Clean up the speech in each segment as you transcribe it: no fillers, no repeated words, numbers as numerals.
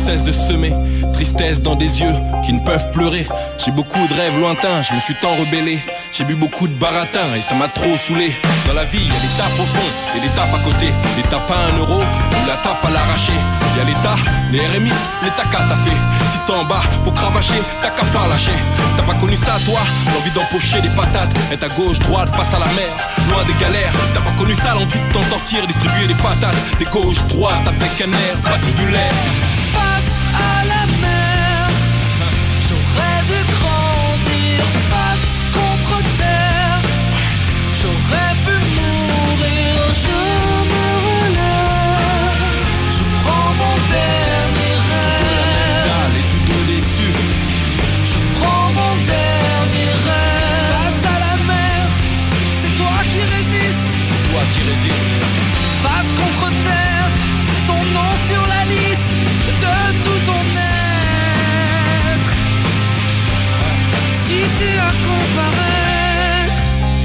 cesse de semer tristesse dans des yeux qui ne peuvent pleurer. J'ai beaucoup de rêves lointains, je me suis tant rebellé. J'ai bu beaucoup de baratin et ça m'a trop saoulé. Dans la vie, y'a des tapes au fond et des tapes à côté. Les tapes à 1 euro ou la tape à l'arraché. Y'a l'État, les RMI, les tacas t'as fait. Si t'es en bas, faut cravacher, t'as qu'à pas lâcher. T'as pas connu ça toi, l'envie d'empocher des patates. Être à gauche, droite, face à la mer, loin des galères. T'as pas connu ça, l'envie de t'en sortir, distribuer des patates. Des gauche, droite, avec un air patibulaire. Face à la mer, j'aurais dû grandir. Face contre terre, j'aurais pu mourir. Je me relève, je prends mon dernier rêve. Et tout dos déçu, je prends mon dernier rêve. Face à la mer, c'est toi qui résistes. c'est toi qui résiste. Face contre terre, ton nom sur la liste de tout ton être. Si t'es à comparaître,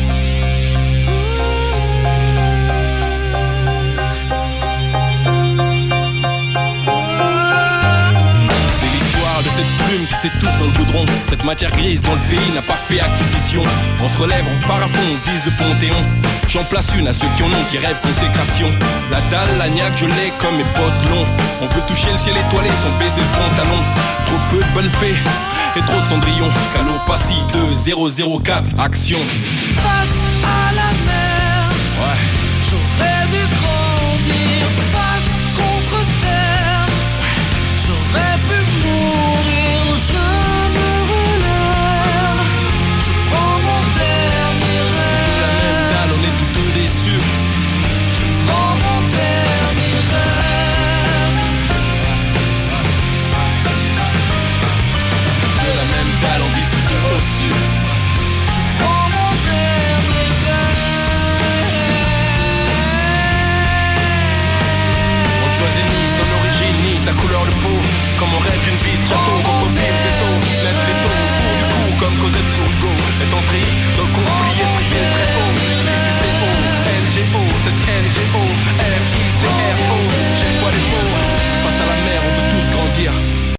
C'est l'histoire de cette plume qui s'étouffe dans le goudron. Cette matière grise dont le pays n'a pas fait acquisition. On se relève, on part à fond, on vise le Panthéon. J'en place une à ceux qui en ont, qui rêvent consécration. La dalle, l'agnac, je l'ai comme mes potes longs. On veut toucher le ciel étoilé sans baiser le pantalon. Trop peu de bonnes fées et trop de cendrillon. Calopassie 2004, action. face à la mer, Ouais. j'aurais